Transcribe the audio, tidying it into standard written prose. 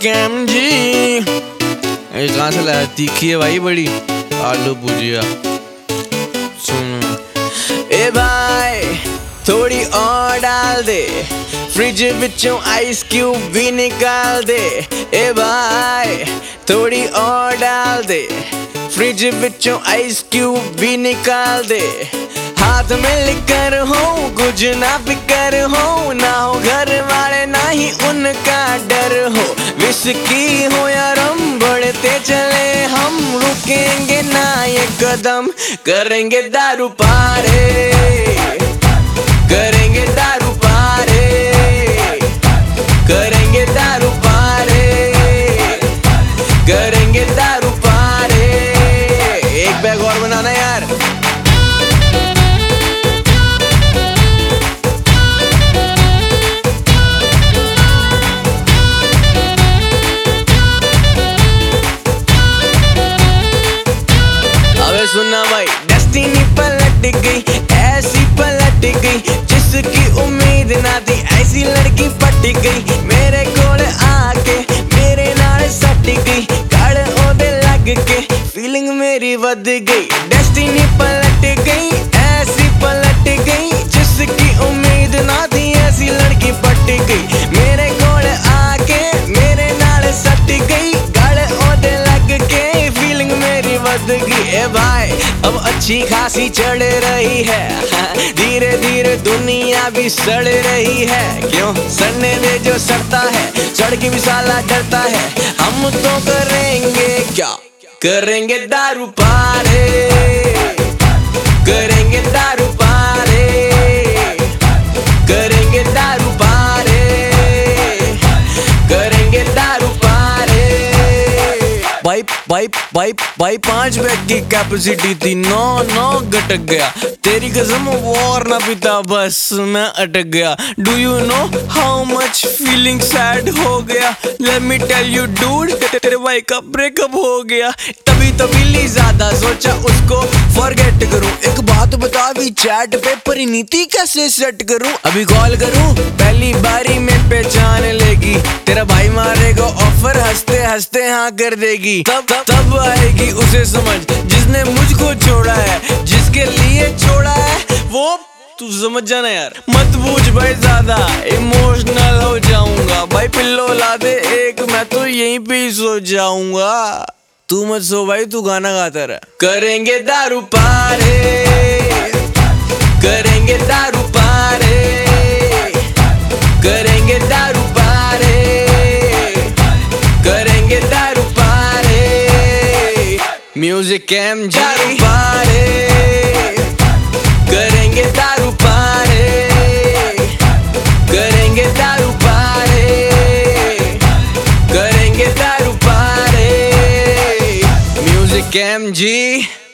Cam जी। कहाँ से लाया? तीखी है भाई बड़ी। आलू भुजिया। सुन ए भाई थोड़ी और डाल दे, फ्रिज विचों आइस क्यूब भी निकाल दे। ए भाई थोड़ी और डाल दे, फ्रिज विचों आइस क्यूब भी निकाल दे। हाथ में लिकर हो कुछ ना फिकर हो, ना हो घर वाले ना ही उनका डर हो। विस्की हो या रम बढ़ते चले हम, रुकेंगे ना ये कदम, करेंगे दारू पारे, करेंगे दारू पारे, करेंगे दारू पारे, करेंगे दारू पारे। एक बैग और बनाना यार। अबे सुनना भाई, डेस्टिनी पलट गई, ऐसी पलट गई, जिसकी उम्मीद ना थी ऐसी लड़की पट गई। मेरे कोल आके मेरे नाल सट गई, कड़ ओदे लग के फीलिंग मेरी वध गई। डेस्टिनी पलट गई, ऐसी पलट गई, जिसकी उम्मीद ना थी ऐसी लड़की पट गई। मेरे कोल आके मेरे नाल सट गई, कड़ ओदे लग के फीलिंग मेरी वध गई। ए भाई अब अच्छी खासी चढ़ रही है, धीरे धीरे दुनिया भी सड़ रही है। क्यों सड़ने दे जो सड़ता है, चढ़ के भी साला डरता है। हम तो करेंगे क्या, करेंगे दारू पारे, करेंगे दारू पारे, करेंगे दारू पारे, करेंगे दारू पारे। भाई 5 बैग की कैपेसिटी थी, 9 घटक गया। तेरी कसम वो और ना पीता, बस मैं अटक गया। Do you know how much feeling sad हो गया? Let me tell you dude, तेरे भाई का ब्रेकअप हो गया। तभी ज्यादा सोचा उसको फॉरगेट करूं। एक बात बता भी चैट पे परिणीति कैसे सेट करूं? अभी कॉल करूं, पहली बारी में पहचान लेगी। तेरा भाई मारेगा ऑफर, हंसते हंसते हाँ कर देगी। तब आएगी उसे समझ, जिसने मुझको छोड़ा है, जिसके लिए छोड़ा है वो तू समझ जाना यार। मत पूछ भाई ज्यादा, इमोशनल हो जाऊंगा। भाई पिल्लो ला दे एक, मैं तो यहीं पे ही सो जाऊंगा। तू मत सो भाई, तू गाना गाता रहा। करेंगे दारू पारे, करेंगे दारू पारे, करेंगे दारू पारे, करेंगे दारू पारे। म्यूजिक कैम दारू पारे, करेंगे दारू पारे, करेंगे दारू पारे, करेंगे दारू पारे। म्यूजिक कैम जी।